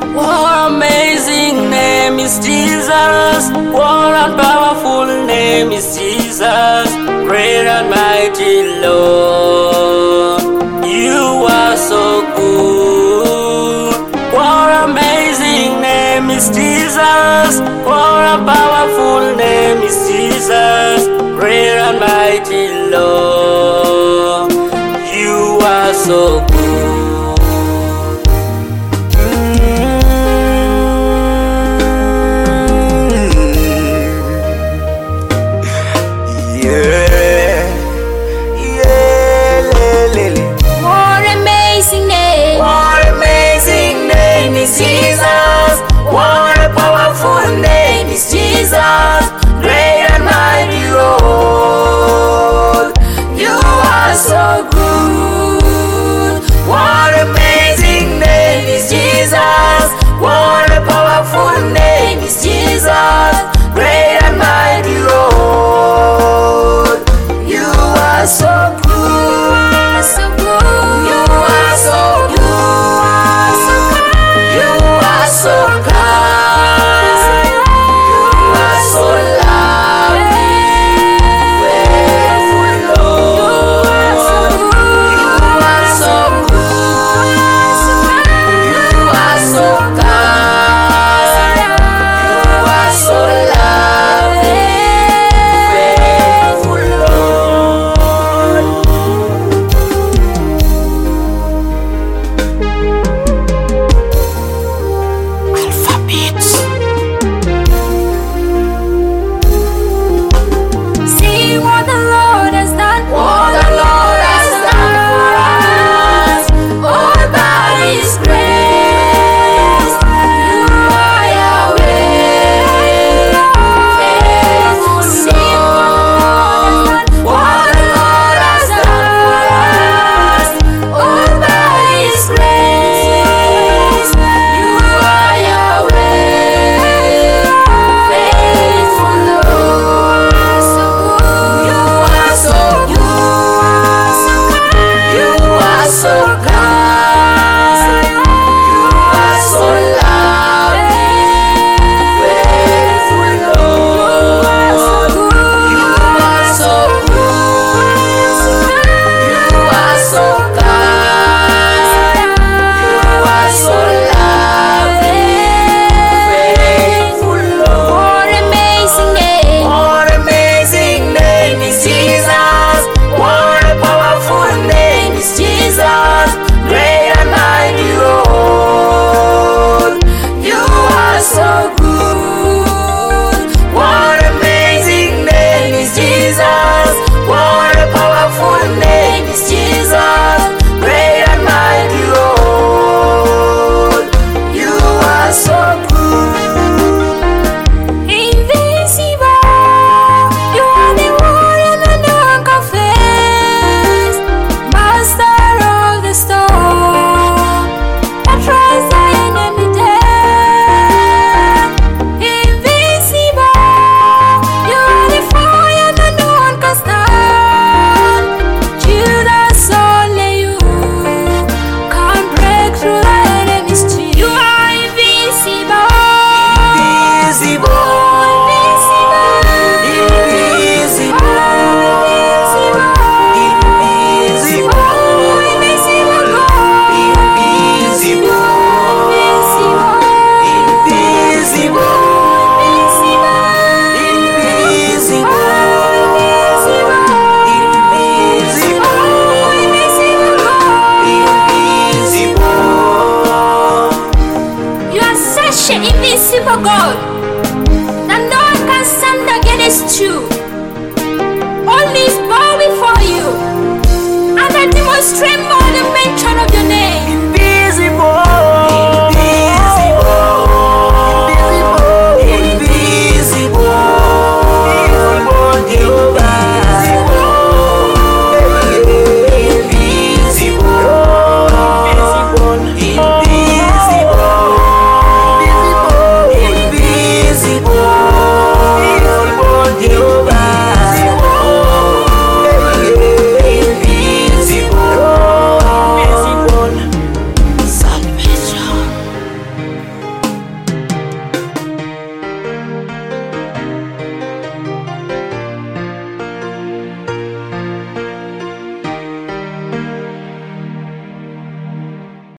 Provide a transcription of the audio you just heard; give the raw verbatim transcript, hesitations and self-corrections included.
What amazing name is Jesus. What a powerful name is Jesus. Great and mighty Lord, you are so good. What amazing name is Jesus. What a powerful name is Jesus. Great and mighty Lord, you are so good. Jesus, what a powerful name is Jesus, great and mighty Lord, you are so good. What amazing name is Jesus, what a powerful name is Jesus, great and mighty Lord, you are so good, so good, you are so good. So kind, you are so lovely, faithful Lord. You are so good, you are so kind, you are so lovely, faithful invisible God, that no one can stand against you. All knees bow before you, and I demonstrate more the mention of your name.